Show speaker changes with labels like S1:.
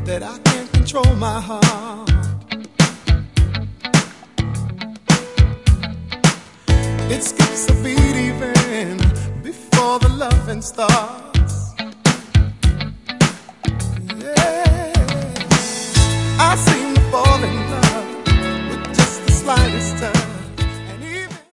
S1: that I can't control my heart. It skips a beat even before the loving starts.